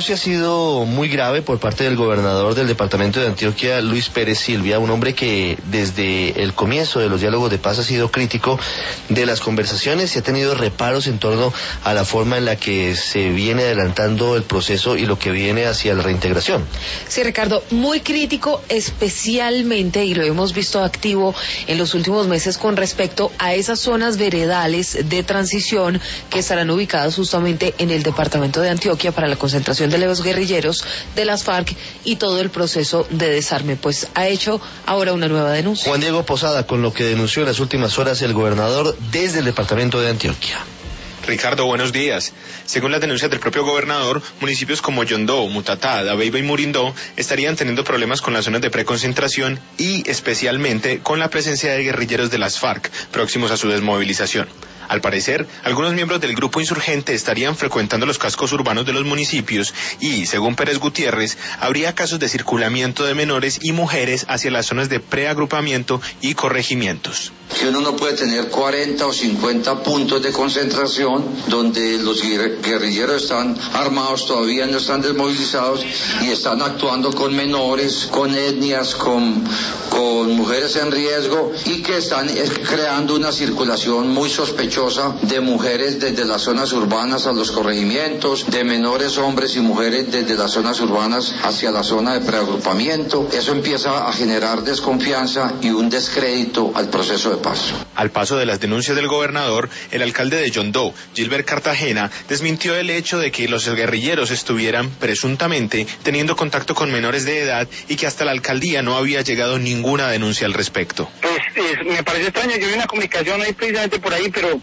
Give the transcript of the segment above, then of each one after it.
denuncia ha sido muy grave por parte del gobernador del departamento de Antioquia, Luis Pérez Silvia, un hombre que desde el comienzo de los diálogos de paz ha sido crítico de las conversaciones y ha tenido reparos en torno a la forma en la que se viene adelantando el proceso y lo que viene hacia la reintegración. Sí, Ricardo, muy crítico especialmente, y lo hemos visto activo en los últimos meses con respecto a esas zonas veredales de transición que estarán ubicadas justamente en el departamento de Antioquia para la concentración de los guerrilleros de las FARC y todo el proceso de desarme. Pues ha hecho ahora una nueva denuncia. Juan Diego Posada, con lo que denunció en las últimas horas el gobernador desde el departamento de Antioquia. Ricardo, buenos días. Según las denuncias del propio gobernador, municipios como Yondó, Mutatá, Dabeiba y Murindó estarían teniendo problemas con las zonas de preconcentración y especialmente con la presencia de guerrilleros de las FARC próximos a su desmovilización. Al parecer, algunos miembros del grupo insurgente estarían frecuentando los cascos urbanos de los municipios y, según Pérez Gutiérrez, habría casos de circulamiento de menores y mujeres hacia las zonas de preagrupamiento y corregimientos. Que uno no puede tener 40 o 50 puntos de concentración donde los guerrilleros están armados, todavía no están desmovilizados y están actuando con menores, con etnias, con mujeres en riesgo y que están creando una circulación muy sospechosa de mujeres desde las zonas urbanas a los corregimientos, de menores hombres y mujeres desde las zonas urbanas hacia la zona de preagrupamiento. Eso empieza a generar desconfianza y un descrédito al proceso de paz. Al paso de las denuncias del gobernador, el alcalde de Yondó, Gilbert Cartagena, desmintió el hecho de que los guerrilleros estuvieran presuntamente teniendo contacto con menores de edad y que hasta la alcaldía no había llegado ninguna denuncia al respecto. Me parece extraño, yo vi una comunicación ahí precisamente por ahí, pero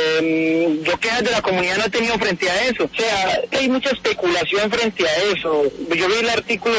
yo quejas de la comunidad no he tenido frente a eso. O sea, hay mucha especulación frente a eso. Yo vi el artículo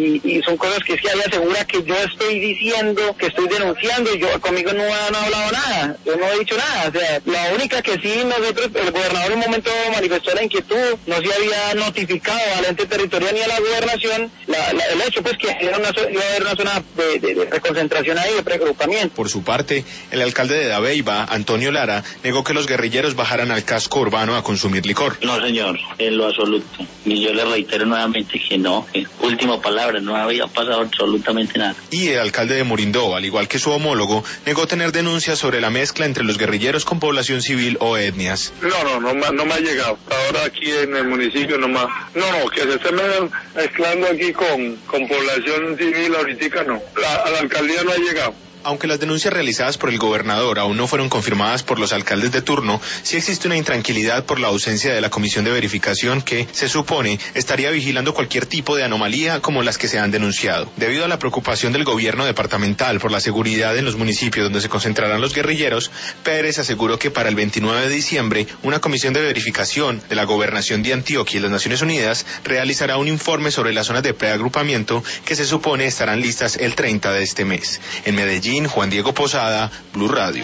y son cosas que es que ella asegura que yo estoy diciendo, que estoy denunciando, y yo conmigo no han hablado nada, yo no he dicho nada. O sea, la única que sí nosotros, el gobernador en un momento manifestó la inquietud, no se había notificado al ente territorial ni a la gobernación el hecho pues que iba a haber una zona de reconcentración ahí, de preagrupamiento. Por su parte, el alcalde de Dabeiba, Antonio Lara, negó que los guerrilleros bajaran al casco urbano a consumir licor. No, señor, en lo absoluto. Y yo le reitero nuevamente que no, última palabra, no había pasado absolutamente nada. Y el alcalde de Murindó, al igual que su homólogo, negó tener denuncias sobre la mezcla entre los guerrilleros con población civil o etnias. No me ha llegado. Ahora aquí en el municipio nomás. No, que se esté mezclando aquí con población civil ahorita no. A la alcaldía no ha llegado. Aunque las denuncias realizadas por el gobernador aún no fueron confirmadas por los alcaldes de turno, sí existe una intranquilidad por la ausencia de la comisión de verificación que, se supone, estaría vigilando cualquier tipo de anomalía como las que se han denunciado. Debido a la preocupación del gobierno departamental por la seguridad en los municipios donde se concentrarán los guerrilleros, Pérez aseguró que para el 29 de diciembre una comisión de verificación de la Gobernación de Antioquia y las Naciones Unidas realizará un informe sobre las zonas de preagrupamiento que se supone estarán listas el 30 de este mes. En Medellín, Juan Diego Posada, Blue Radio.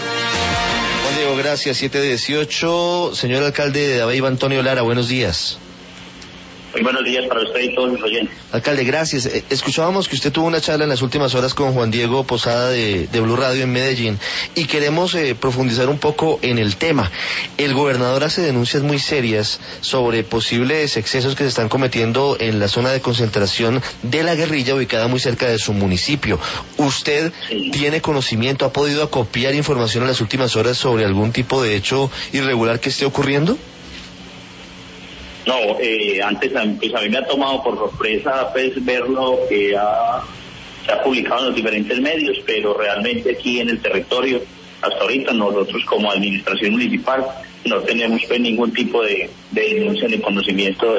Juan Diego, gracias. 7:18. Señor alcalde de Dabeiba, Antonio Lara, buenos días. Muy buenos días para usted y todos los oyentes. Alcalde, gracias. Escuchábamos que usted tuvo una charla en las últimas horas con Juan Diego Posada de Blue Radio en Medellín y queremos profundizar un poco en el tema. El gobernador hace denuncias muy serias sobre posibles excesos que se están cometiendo en la zona de concentración de la guerrilla ubicada muy cerca de su municipio. ¿Usted tiene conocimiento, ha podido acopiar información en las últimas horas sobre algún tipo de hecho irregular que esté ocurriendo? No, antes pues a mí me ha tomado por sorpresa pues ver lo que se ha publicado en los diferentes medios, pero realmente aquí en el territorio, hasta ahorita nosotros como administración municipal no tenemos pues ningún tipo de denuncia ni conocimiento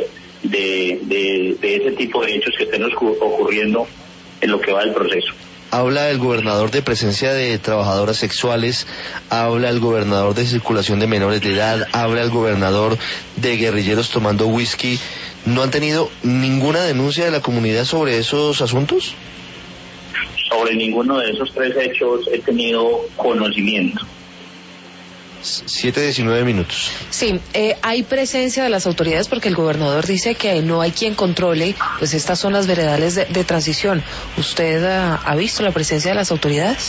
de ese tipo de hechos que estén ocurriendo en lo que va del proceso. Habla el gobernador de presencia de trabajadoras sexuales, habla el gobernador de circulación de menores de edad, habla el gobernador de guerrilleros tomando whisky. ¿No han tenido ninguna denuncia de la comunidad sobre esos asuntos? Sobre ninguno de esos tres hechos he tenido conocimiento. 7:19. Sí, hay presencia de las autoridades porque el gobernador dice que no hay quien controle pues estas zonas veredales de transición. ¿Usted ha visto la presencia de las autoridades?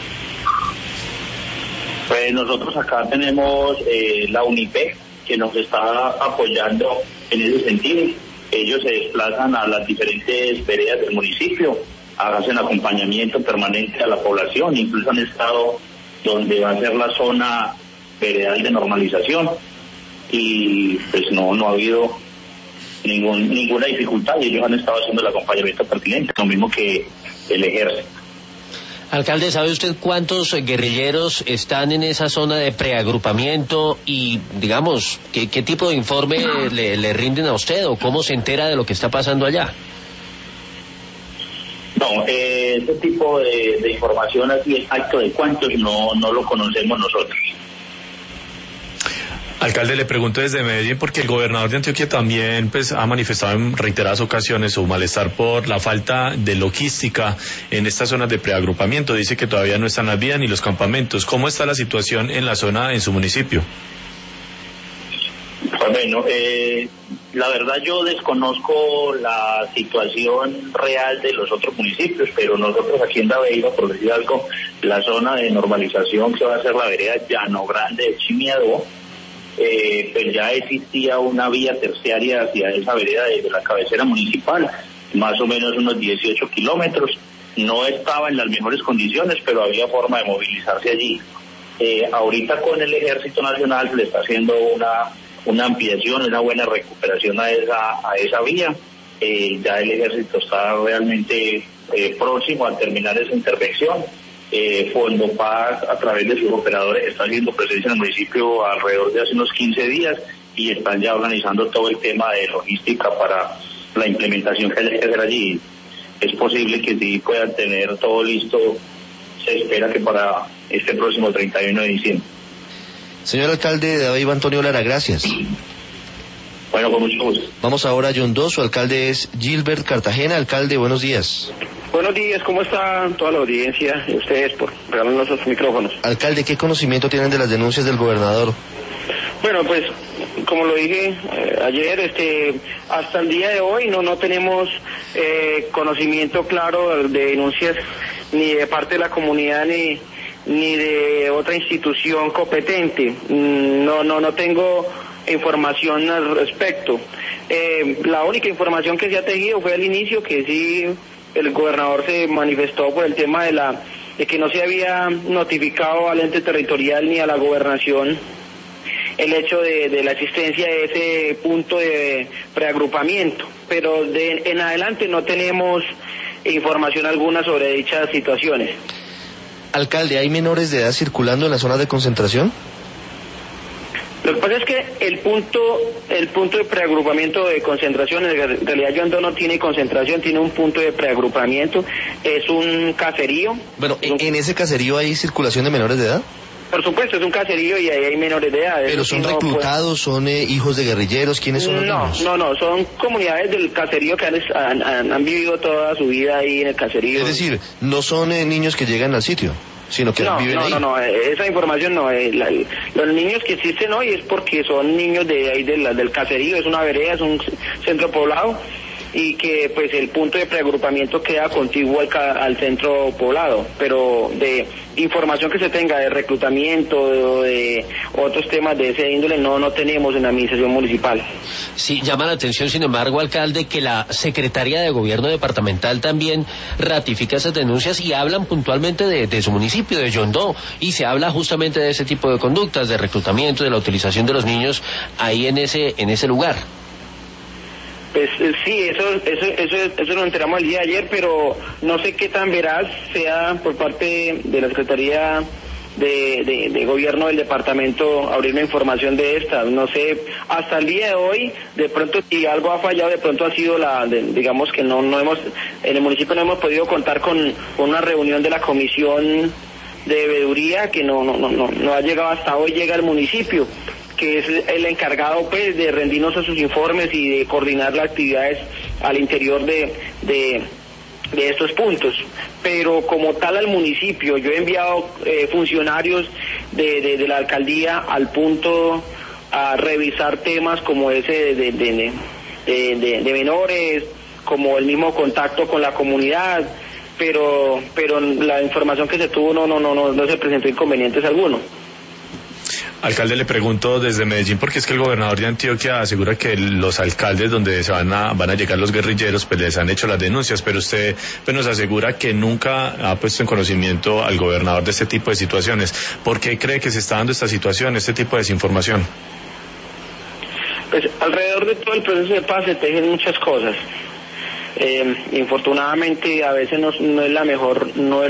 Pues nosotros acá tenemos la UNIPE que nos está apoyando en ese sentido ellos se desplazan a las diferentes veredas del municipio, hacen acompañamiento permanente a la población, incluso han estado donde va a ser la zona veredal de normalización, y pues no ha habido ninguna dificultad, y ellos han estado haciendo el acompañamiento pertinente, lo mismo que el ejército. Alcalde, ¿sabe usted cuántos guerrilleros están en esa zona de preagrupamiento y, digamos, qué tipo de informe le rinden a usted o cómo se entera de lo que está pasando allá? No, ese tipo de información así exacto de cuántos no lo conocemos nosotros. Alcalde, le pregunto desde Medellín porque el gobernador de Antioquia también pues ha manifestado en reiteradas ocasiones su malestar por la falta de logística en estas zonas de preagrupamiento. Dice que todavía no están las vías ni los campamentos. ¿Cómo está la situación en la zona, en su municipio? Bueno, la verdad yo desconozco la situación real de los otros municipios, pero nosotros aquí en Dabeiba, por decir algo, la zona de normalización que va a ser la vereda Llano Grande de Chimiadó, pues ya existía una vía terciaria hacia esa vereda desde la cabecera municipal, más o menos unos 18 kilómetros. No estaba en las mejores condiciones, pero había forma de movilizarse allí. Ahorita con el Ejército Nacional se le está haciendo una ampliación, una buena recuperación a esa vía. Ya el Ejército está realmente próximo a terminar esa intervención. Fondo Paz, a través de sus operadores, está haciendo presencia en el municipio alrededor de hace unos 15 días y están ya organizando todo el tema de logística para la implementación que hay que hacer allí. Es posible que sí puedan tener todo listo, se espera que para este próximo 31 de diciembre. Señor alcalde de Dabeiba, Antonio Lara, gracias. Bueno, con mucho gusto. Vamos ahora a Yondó, su alcalde es Gilbert Cartagena. Alcalde, buenos días. Buenos días, ¿cómo está toda la audiencia y ustedes por regalarnos los micrófonos? Alcalde, ¿qué conocimiento tienen de las denuncias del gobernador? Bueno, pues, como lo dije ayer, hasta el día de hoy no tenemos conocimiento claro de denuncias ni de parte de la comunidad ni de otra institución competente. No tengo información al respecto. La única información que se ha tejido fue al inicio que sí el gobernador se manifestó por el tema de que no se había notificado al ente territorial ni a la gobernación el hecho de la existencia de ese punto de preagrupamiento, pero en adelante no tenemos información alguna sobre dichas situaciones. Alcalde, ¿hay menores de edad circulando en las zonas de concentración? Lo que pasa es que el punto de preagrupamiento de concentración, en realidad Yondó no tiene concentración, tiene un punto de preagrupamiento, es un caserío. Bueno, ¿en ese caserío hay circulación de menores de edad? Por supuesto, es un caserío y ahí hay menores de edad. ¿Pero son reclutados, son hijos de guerrilleros? ¿Quiénes son los niños? No, son comunidades del caserío que han vivido toda su vida ahí en el caserío. Es decir, no son niños que llegan al sitio, sino que viven ahí. No, esa información no. Los niños que existen hoy es porque son niños de ahí del caserío, es una vereda, es un centro poblado, y que pues el punto de preagrupamiento queda contiguo al centro poblado, pero de información que se tenga de reclutamiento o de otros temas de ese índole no tenemos en la administración municipal. Sí, llama la atención, sin embargo, alcalde, que la Secretaría de Gobierno Departamental también ratifica esas denuncias y hablan puntualmente de su municipio, de Yondó, y se habla justamente de ese tipo de conductas, de reclutamiento, de la utilización de los niños ahí en ese lugar. Pues sí, eso nos enteramos el día de ayer, pero no sé qué tan veraz sea por parte de la Secretaría de Gobierno del departamento abrir una información de esta. No sé, hasta el día de hoy, de pronto si algo ha fallado, de pronto ha sido digamos que no hemos, en el municipio no hemos podido contar con una reunión de la comisión de veeduría que no ha llegado hasta hoy, llega al municipio, que es el encargado pues de rendirnos a sus informes y de coordinar las actividades al interior de estos puntos. Pero como tal al municipio, yo he enviado funcionarios de la alcaldía al punto a revisar temas como ese de menores, como el mismo contacto con la comunidad, pero la información que se tuvo no se presentó inconvenientes alguno. Alcalde, le pregunto desde Medellín, porque es que el gobernador de Antioquia asegura que los alcaldes donde van a llegar los guerrilleros, pues les han hecho las denuncias, pero usted pues nos asegura que nunca ha puesto en conocimiento al gobernador de este tipo de situaciones. ¿Por qué cree que se está dando esta situación, este tipo de desinformación? Pues alrededor de todo el proceso de paz se tejen muchas cosas. Infortunadamente a veces no es la mejor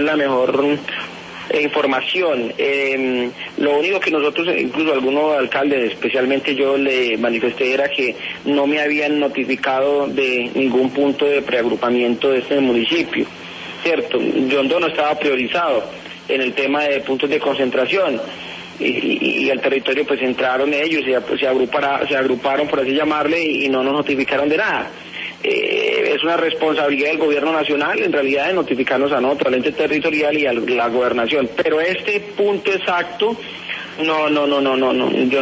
información. Lo único que nosotros, incluso algunos alcaldes, especialmente yo, le manifesté era que no me habían notificado de ningún punto de preagrupamiento de este municipio, ¿cierto? Yondó no estaba priorizado en el tema de puntos de concentración y al territorio pues entraron ellos y se agruparon, por así llamarle, y no nos notificaron de nada. Es una responsabilidad del gobierno nacional en realidad de notificarnos a nosotros, al ente territorial y a la gobernación, pero este punto exacto no, yo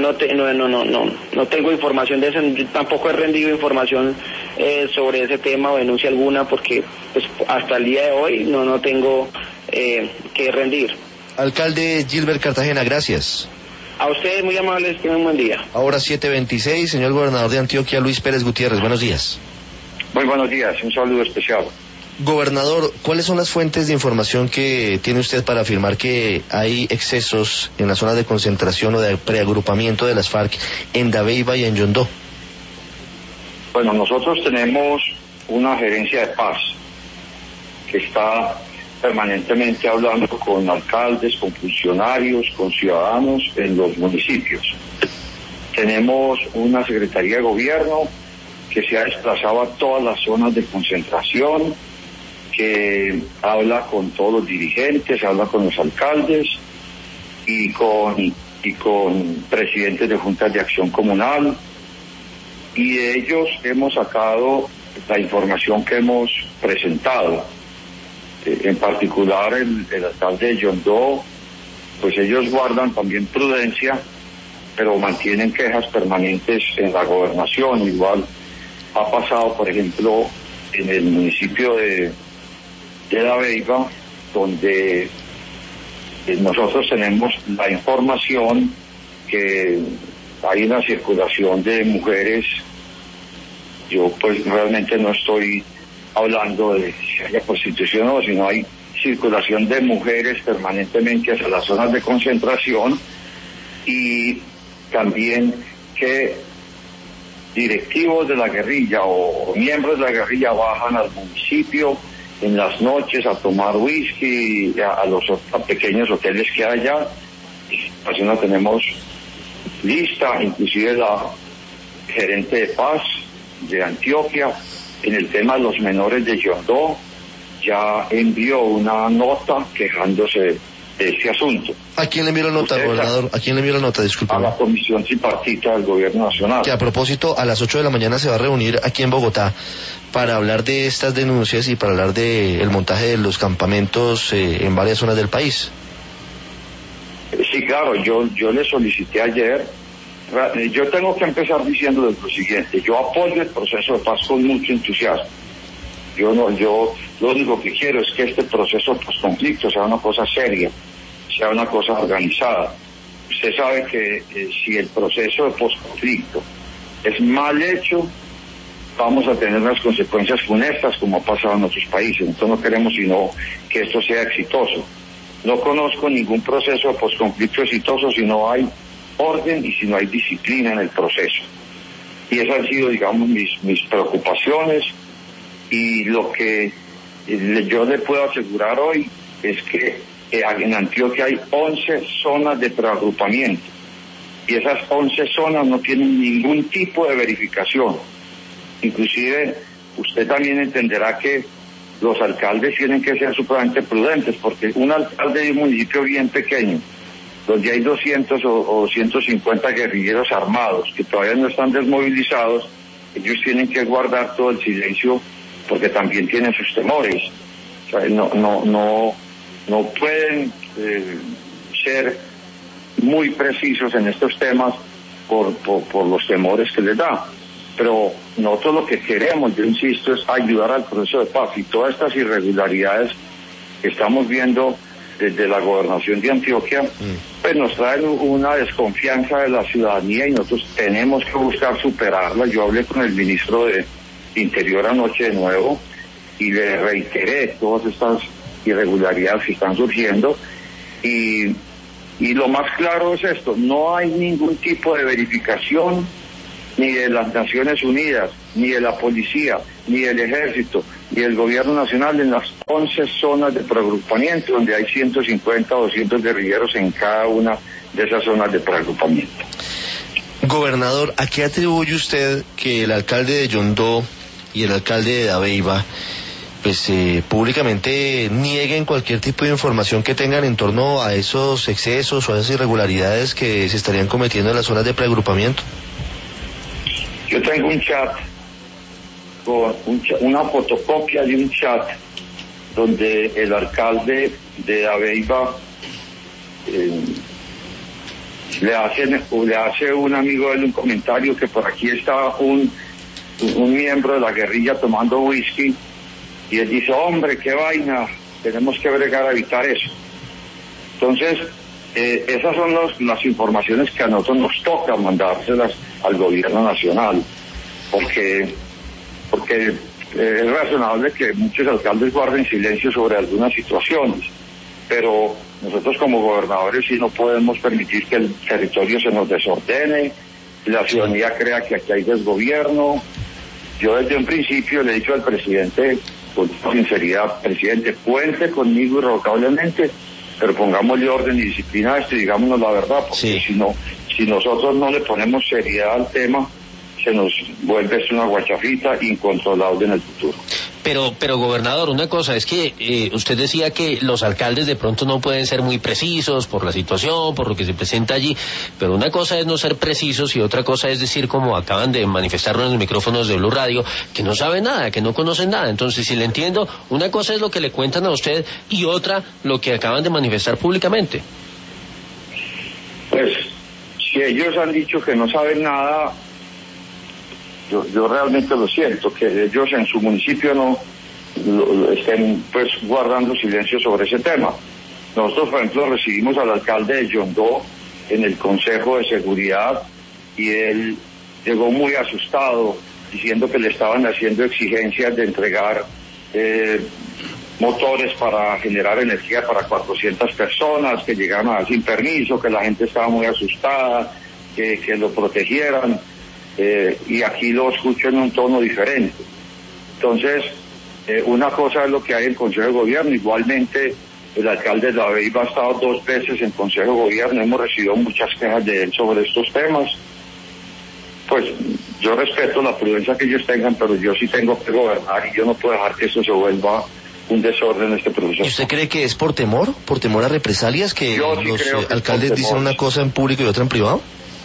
no tengo información de eso, yo tampoco he rendido información sobre ese tema o denuncia alguna, porque pues hasta el día de hoy no tengo que rendir. Alcalde Gilbert Cartagena, gracias. A ustedes muy amables, tengan un buen día. Ahora 7:26, señor gobernador de Antioquia, Luis Pérez Gutiérrez, buenos días. Muy buenos días, un saludo especial. Gobernador, ¿cuáles son las fuentes de información que tiene usted para afirmar que hay excesos en las zonas de concentración o de preagrupamiento de las FARC en Dabeiba y en Yondó? Bueno, nosotros tenemos una gerencia de paz que está permanentemente hablando con alcaldes, con funcionarios, con ciudadanos en los municipios. Tenemos una secretaría de gobierno que se ha desplazado a todas las zonas de concentración, que habla con todos los dirigentes, habla con los alcaldes y con presidentes de juntas de acción comunal, y de ellos hemos sacado la información que hemos presentado. En particular el alcalde de Yondó, pues ellos guardan también prudencia, pero mantienen quejas permanentes en la gobernación. Igual ha pasado, por ejemplo, en el municipio de Dabeiba, donde nosotros tenemos la información que hay una circulación de mujeres. Yo pues realmente no estoy hablando de si haya prostitución o sino hay circulación de mujeres permanentemente hacia las zonas de concentración, y también que directivos de la guerrilla o miembros de la guerrilla bajan al municipio en las noches a tomar whisky a los pequeños hoteles que hay allá. Así la tenemos lista, inclusive la gerente de paz de Antioquia en el tema de los menores de Yondó ya envió una nota quejándose de este asunto. ¿A quién le envió la nota, gobernador? ¿A quién le envió la nota? Disculpe. A la Comisión Tripartita del Gobierno Nacional. Que a propósito, a las 8 de la mañana se va a reunir aquí en Bogotá para hablar de estas denuncias y para hablar de el montaje de los campamentos en varias zonas del país. Sí, claro, yo le solicité ayer. Yo tengo que empezar diciéndoles lo siguiente: yo apoyo el proceso de paz con mucho entusiasmo. Yo lo único que quiero es que este proceso post-conflicto sea una cosa seria, sea una cosa organizada. Usted sabe que si el proceso de post-conflicto es mal hecho, vamos a tener unas consecuencias funestas como ha pasado en otros países. Entonces no queremos sino que esto sea exitoso. No conozco ningún proceso de post-conflicto exitoso si no hay orden y si no hay disciplina en el proceso. Y esas han sido, digamos, mis preocupaciones, y lo que yo le puedo asegurar hoy es que en Antioquia hay 11 zonas de preagrupamiento, y esas 11 zonas no tienen ningún tipo de verificación. Inclusive usted también entenderá que los alcaldes tienen que ser supremamente prudentes, porque un alcalde de un municipio bien pequeño, donde hay 200 o 150 guerrilleros armados que todavía no están desmovilizados, ellos tienen que guardar todo el silencio porque también tienen sus temores. O sea, no pueden ser muy precisos en estos temas por los temores que les da. Pero nosotros lo que queremos, yo insisto, es ayudar al proceso de paz, y todas estas irregularidades que estamos viendo desde la gobernación de Antioquia, pues nos traen una desconfianza de la ciudadanía y nosotros tenemos que buscar superarla. Yo hablé con el ministro de Interior anoche de nuevo y le reiteré todas estas irregularidades que están surgiendo y lo más claro es esto: no hay ningún tipo de verificación ni de las Naciones Unidas, ni de la policía, ni del ejército, ni del gobierno nacional en las 11 zonas de preagrupamiento, donde hay 150 o 200 guerrilleros en cada una de esas zonas de preagrupamiento. Gobernador, ¿a qué atribuye usted que el alcalde de Yondó y el alcalde de Dabeiba pues públicamente nieguen cualquier tipo de información que tengan en torno a esos excesos o a esas irregularidades que se estarían cometiendo en las zonas de preagrupamiento? Yo tengo un chat, una fotocopia de un chat donde el alcalde de Dabeiba le hace un amigo de él un comentario que por aquí está un miembro de la guerrilla tomando whisky y él dice: hombre, qué vaina, tenemos que bregar a evitar eso. Entonces, esas son las informaciones que a nosotros nos toca mandárselas al gobierno nacional, porque es razonable que muchos alcaldes guarden silencio sobre algunas situaciones, pero nosotros como gobernadores sí no podemos permitir que el territorio se nos desordene, la ciudadanía crea que aquí hay desgobierno. Yo desde un principio le he dicho al presidente con sinceridad: presidente, cuente conmigo irrevocablemente, pero pongámosle orden y disciplina a esto y digámonos la verdad, porque si nosotros no le ponemos seriedad al tema, se nos vuelve esto una guachafita incontrolable en el futuro. Pero gobernador, una cosa es que usted decía que los alcaldes de pronto no pueden ser muy precisos por la situación, por lo que se presenta allí, pero una cosa es no ser precisos y otra cosa es decir, como acaban de manifestarlo en los micrófonos de Blue Radio, que no saben nada, que no conocen nada. Entonces, si le entiendo, una cosa es lo que le cuentan a usted y otra lo que acaban de manifestar públicamente. Pues, si ellos han dicho que no saben nada, yo realmente lo siento, que ellos en su municipio no estén pues guardando silencio sobre ese tema. Nosotros, por ejemplo, recibimos al alcalde de Yondó en el Consejo de Seguridad y él llegó muy asustado diciendo que le estaban haciendo exigencias de entregar motores para generar energía para 400 personas, que llegaron sin permiso, que la gente estaba muy asustada, que lo protegieran. Y aquí lo escucho en un tono diferente. Entonces, una cosa es lo que hay en el Consejo de Gobierno. Igualmente, el alcalde de Dabeiba ha estado 2 veces en Consejo de Gobierno. Hemos recibido muchas quejas de él sobre estos temas. Pues yo respeto la prudencia que ellos tengan, pero yo sí tengo que gobernar y yo no puedo dejar que esto se vuelva un desorden en este proceso. ¿Y usted cree que es por temor a represalias, que los alcaldes dicen una cosa en público y otra en privado?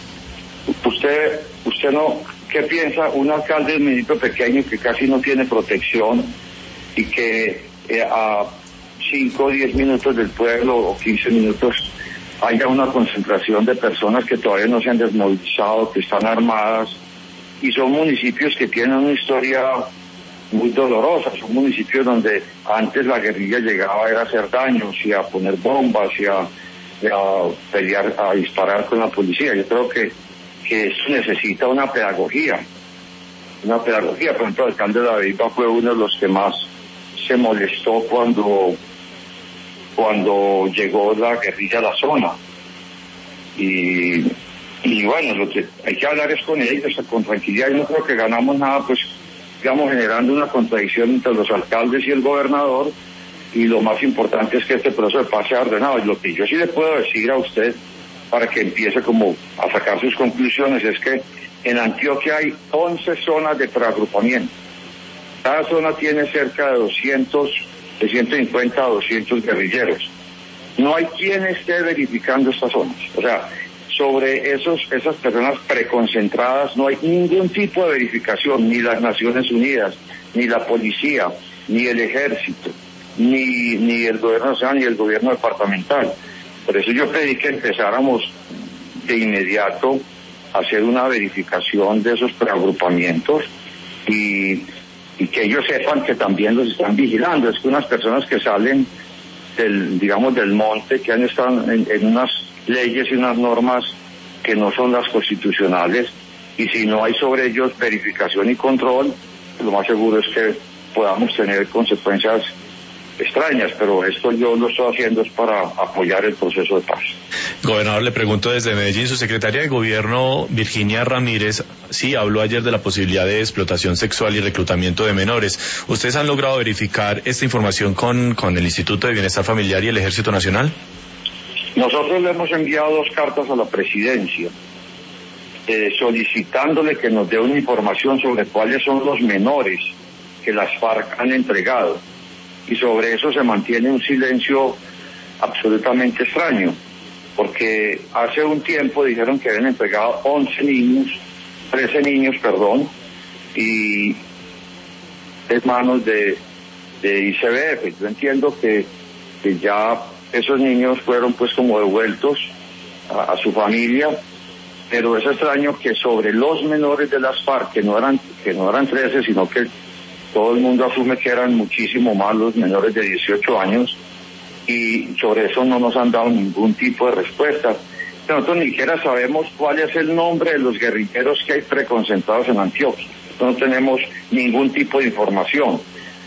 Usted no, ¿qué piensa un alcalde de un municipio pequeño que casi no tiene protección y que a 5 o 10 minutos del pueblo o 15 minutos haya una concentración de personas que todavía no se han desmovilizado, que están armadas, y son municipios que tienen una historia muy dolorosa, son municipios donde antes la guerrilla llegaba a hacer daños y a poner bombas y a pelear, a disparar con la policía? Yo creo que eso necesita una pedagogía. Por ejemplo, el alcalde de Dabeiba fue uno de los que más se molestó cuando llegó la guerrilla a la zona. Y bueno, lo que hay que hablar es con ellos, con tranquilidad. Yo no creo que ganamos nada, pues, digamos, generando una contradicción entre los alcaldes y el gobernador. Y lo más importante es que este proceso de paz sea ordenado. Y lo que yo sí le puedo decir a usted, para que empiece como a sacar sus conclusiones, es que en Antioquia hay 11 zonas de preagrupamiento. Cada zona tiene cerca de 150 a 200 guerrilleros. No hay quien esté verificando estas zonas. O sea, sobre esas personas preconcentradas no hay ningún tipo de verificación, ni las Naciones Unidas, ni la policía, ni el ejército, ni el gobierno nacional, ni el gobierno departamental. Por eso yo pedí que empezáramos de inmediato a hacer una verificación de esos preagrupamientos y que ellos sepan que también los están vigilando. Es que unas personas que salen del monte, que han estado en unas leyes y unas normas que no son las constitucionales, y si no hay sobre ellos verificación y control, lo más seguro es que podamos tener consecuencias extrañas, pero esto yo lo estoy haciendo es para apoyar el proceso de paz. Gobernador, le pregunto desde Medellín, su secretaria de Gobierno, Virginia Ramírez, sí habló ayer de la posibilidad de explotación sexual y reclutamiento de menores. ¿Ustedes han logrado verificar esta información con el Instituto de Bienestar Familiar y el Ejército Nacional? Nosotros le hemos enviado 2 cartas a la presidencia, solicitándole que nos dé una información sobre cuáles son los menores que las FARC han entregado. Y sobre eso se mantiene un silencio absolutamente extraño, porque hace un tiempo dijeron que habían entregado 13 niños, y en manos de ICBF. Yo entiendo que ya esos niños fueron pues como devueltos a su familia, pero es extraño que sobre los menores de las FARC, que no eran 13, sino que todo el mundo asume que eran muchísimo más los menores de 18 años, y sobre eso no nos han dado ningún tipo de respuesta. Nosotros ni siquiera sabemos cuál es el nombre de los guerrilleros que hay preconcentrados en Antioquia. No tenemos ningún tipo de información.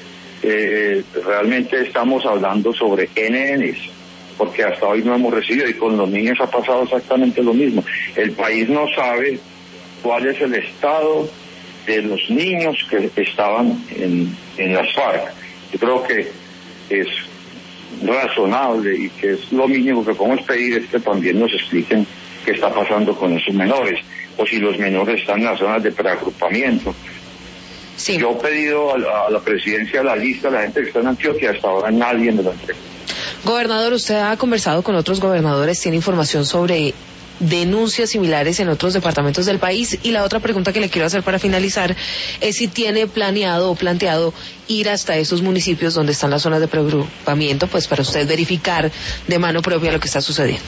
Realmente estamos hablando sobre NNs, porque hasta hoy no hemos recibido, y con los niños ha pasado exactamente lo mismo. El país no sabe cuál es el estado de los niños que estaban en las FARC. Yo creo que es razonable y que es lo mínimo que podemos pedir, es que también nos expliquen qué está pasando con esos menores, o si los menores están en las zonas de preagrupamiento. Sí. Yo he pedido a la presidencia la lista de la gente que está en Antioquia, hasta ahora nadie me lo entregó. Gobernador, usted ha conversado con otros gobernadores, ¿tiene información sobre denuncias similares en otros departamentos del país? Y la otra pregunta que le quiero hacer para finalizar es si tiene planeado o planteado ir hasta esos municipios donde están las zonas de preagrupamiento, pues para usted verificar de mano propia lo que está sucediendo.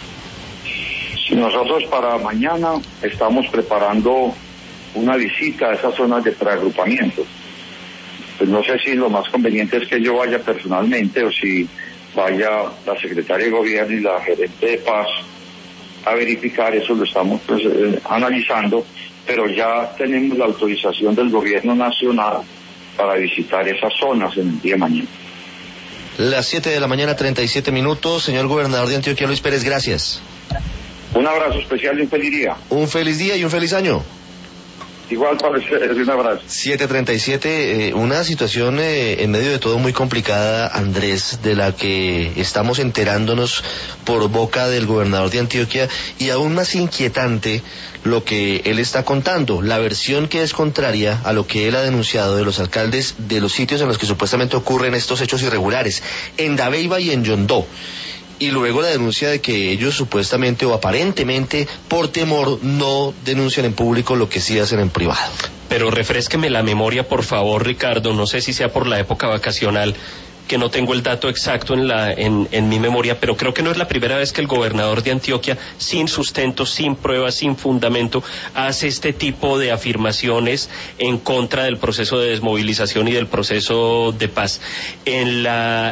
Nosotros para mañana estamos preparando una visita a esas zonas de preagrupamiento. Pues no sé si lo más conveniente es que yo vaya personalmente o si vaya la secretaria de Gobierno y la gerente de paz a verificar. Eso lo estamos analizando, pero ya tenemos la autorización del Gobierno Nacional para visitar esas zonas en el día de mañana. Las 7 de la mañana, 37 minutos. Señor Gobernador de Antioquia, Luis Pérez, gracias. Un abrazo especial y un feliz día. Un feliz día y un feliz año. Igual para ustedes, un abrazo. 7:37, una situación en medio de todo muy complicada, Andrés, de la que estamos enterándonos por boca del gobernador de Antioquia, y aún más inquietante lo que él está contando, la versión que es contraria a lo que él ha denunciado de los alcaldes de los sitios en los que supuestamente ocurren estos hechos irregulares, en Dabeiba y en Yondó. Y luego la denuncia de que ellos supuestamente o aparentemente por temor no denuncian en público lo que sí hacen en privado. Pero refrésqueme la memoria, por favor, Ricardo, no sé si sea por la época vacacional, que no tengo el dato exacto en mi memoria, pero creo que no es la primera vez que el gobernador de Antioquia, sin sustento, sin pruebas, sin fundamento, hace este tipo de afirmaciones en contra del proceso de desmovilización y del proceso de paz. En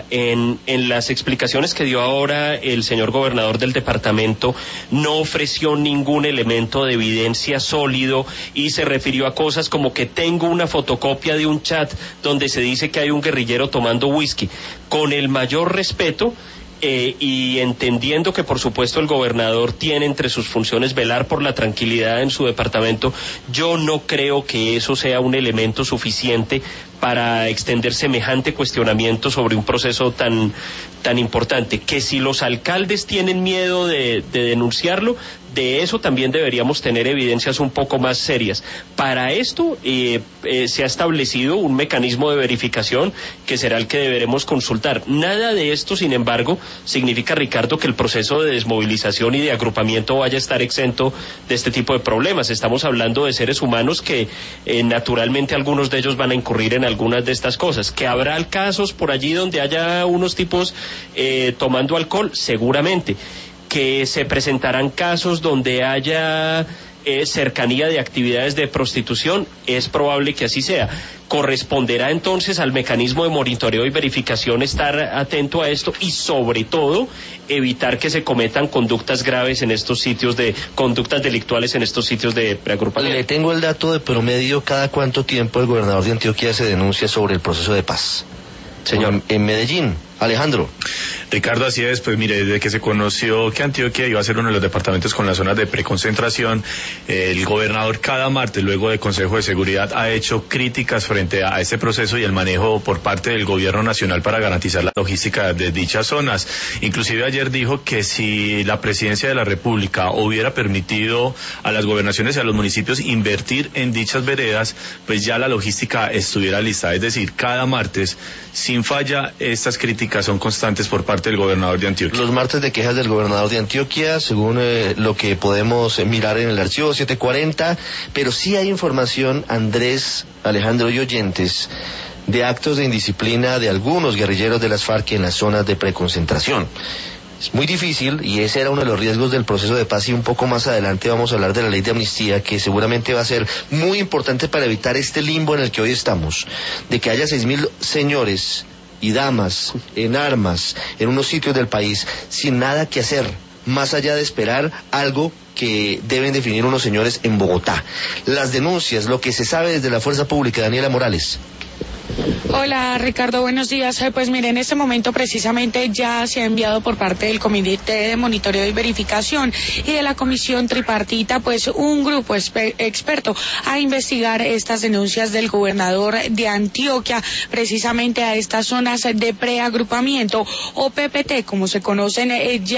las explicaciones que dio ahora el señor gobernador del departamento, no ofreció ningún elemento de evidencia sólido y se refirió a cosas como que tengo una fotocopia de un chat donde se dice que hay un guerrillero tomando whisky. Con el mayor respeto y entendiendo que por supuesto el gobernador tiene entre sus funciones velar por la tranquilidad en su departamento, yo no creo que eso sea un elemento suficiente para extender semejante cuestionamiento sobre un proceso tan importante. Que si los alcaldes tienen miedo de denunciarlo, de eso también deberíamos tener evidencias un poco más serias. Para esto se ha establecido un mecanismo de verificación que será el que deberemos consultar. Nada de esto, sin embargo, significa, Ricardo, que el proceso de desmovilización y de agrupamiento vaya a estar exento de este tipo de problemas. Estamos hablando de seres humanos que naturalmente algunos de ellos van a incurrir en algunas de estas cosas. ¿Que habrá casos por allí donde haya unos tipos tomando alcohol? Seguramente. Que se presentarán casos donde haya cercanía de actividades de prostitución, es probable que así sea. Corresponderá entonces al mecanismo de monitoreo y verificación estar atento a esto y sobre todo evitar que se cometan conductas graves en estos sitios conductas delictuales en estos sitios de preagrupamiento. Le tengo el dato de promedio, cada cuánto tiempo el gobernador de Antioquia se denuncia sobre el proceso de paz. Señor, en Medellín, Alejandro. Ricardo, así es, pues mire, desde que se conoció que Antioquia iba a ser uno de los departamentos con las zonas de preconcentración, el gobernador cada martes, luego de Consejo de Seguridad, ha hecho críticas frente a este proceso y el manejo por parte del gobierno nacional para garantizar la logística de dichas zonas. Inclusive ayer dijo que si la presidencia de la República hubiera permitido a las gobernaciones y a los municipios invertir en dichas veredas, pues ya la logística estuviera lista. Es decir, cada martes, sin falla, estas críticas son constantes por parte del gobernador de Antioquia. Los martes de quejas del gobernador de Antioquia, según lo que podemos mirar en el archivo 740, pero sí hay información, Andrés, Alejandro y oyentes, de actos de indisciplina de algunos guerrilleros de las FARC en las zonas de preconcentración. Es muy difícil y ese era uno de los riesgos del proceso de paz, y un poco más adelante vamos a hablar de la ley de amnistía, que seguramente va a ser muy importante para evitar este limbo en el que hoy estamos, de que haya 6.000 señores y damas en armas en unos sitios del país sin nada que hacer, más allá de esperar algo que deben definir unos señores en Bogotá. Las denuncias, lo que se sabe desde la fuerza pública, Daniela Morales. Hola Ricardo, buenos días. Pues mire, en este momento precisamente ya se ha enviado por parte del Comité de Monitoreo y Verificación y de la Comisión Tripartita pues un grupo experto a investigar estas denuncias del gobernador de Antioquia precisamente a estas zonas de preagrupamiento o PPT, como se conocen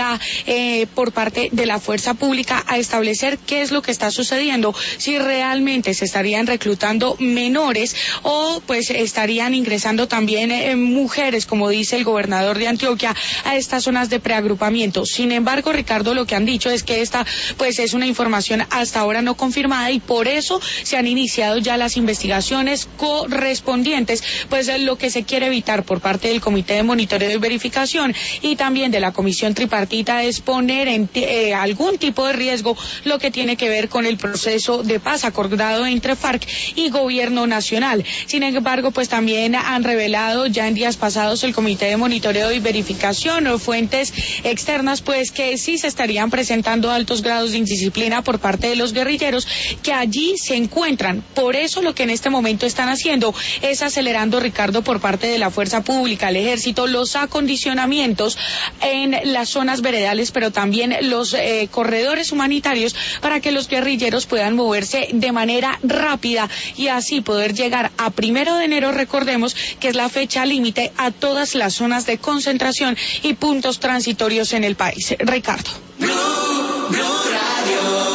por parte de la fuerza pública, a establecer qué es lo que está sucediendo, si realmente se estarían reclutando menores o pues estarían ingresando también mujeres, como dice el gobernador de Antioquia, a estas zonas de preagrupamiento. Sin embargo, Ricardo, lo que han dicho es que esta pues es una información hasta ahora no confirmada y por eso se han iniciado ya las investigaciones correspondientes, pues lo que se quiere evitar por parte del Comité de Monitoreo y Verificación y también de la Comisión Tripartita es poner en algún tipo de riesgo lo que tiene que ver con el proceso de paz acordado entre FARC y Gobierno Nacional. Sin embargo, pues también han revelado ya en días pasados el Comité de Monitoreo y Verificación o fuentes externas pues que sí se estarían presentando altos grados de indisciplina por parte de los guerrilleros que allí se encuentran. Por eso lo que en este momento están haciendo es acelerando, Ricardo, por parte de la fuerza pública, el ejército, los acondicionamientos en las zonas veredales, pero también los corredores humanitarios para que los guerrilleros puedan moverse de manera rápida y así poder llegar a 1 de enero, recordemos que es la fecha límite, a todas las zonas de concentración y puntos transitorios en el país. Ricardo.